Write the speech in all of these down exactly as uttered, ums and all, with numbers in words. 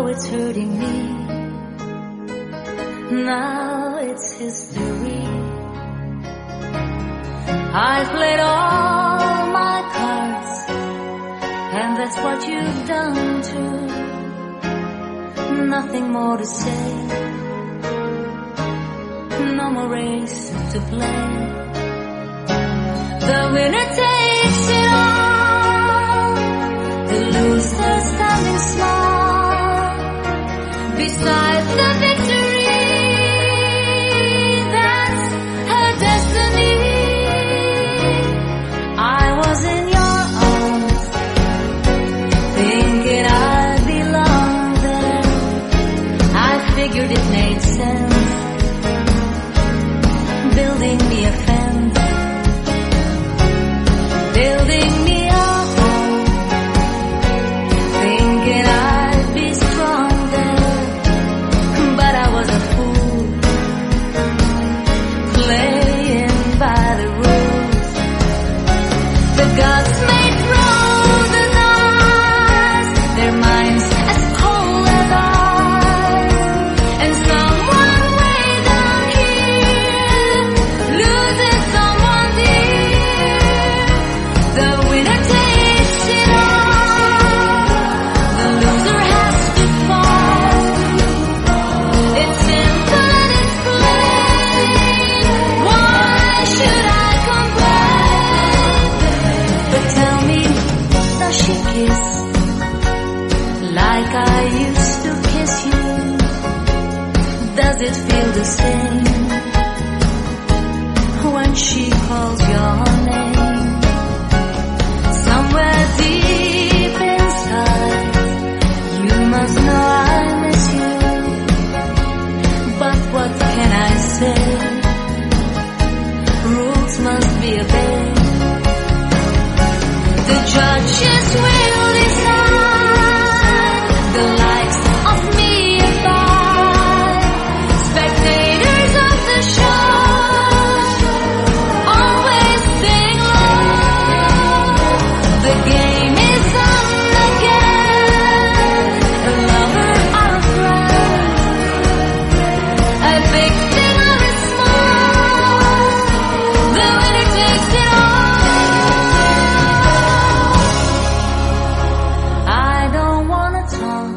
it's hurting me. Now it's history. I played all my cards, and that's what you've done too. Nothing more to say, no more race to play. The winner takes it all, the loser standing small beside the victory. That's her destiny. I was in your arms, thinking I belonged there. I figured it made sense, building me a fence, building me a home, thinking I'd be strong there. But I was a fool, playing by the rules. The gods may throw the knives, their minds as cold as ice, and someone way down here loses someone dear. The winner takes it all, the loser has to fall. It's simple and it's plain. Why should I complain? But tell me, does she kiss like I used to kiss you? Does it feel the same when she calls your name? Somewhere deep inside, you must know I miss you. But what can I say? Rules must be obeyed. The judges will decide the likes of me if I, spectators of the show, always sing low. The game is on again, a lover or a friend, a big thing or a small, the winner takes it all. I don't wanna talk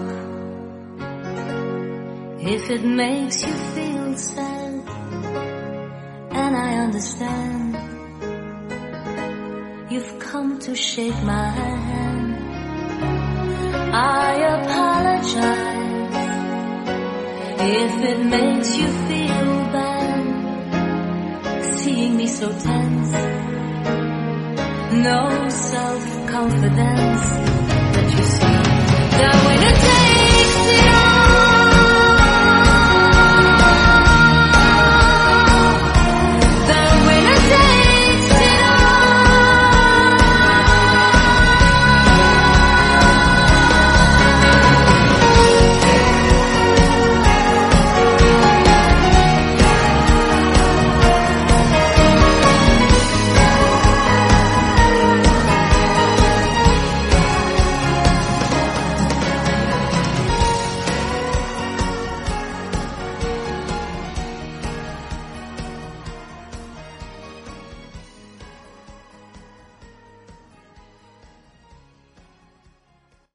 if it makes you feel sad, and I understand. You've come to shake my hand. I apologize if it makes you feel bad, seeing me so tense, no self-confidence that you see.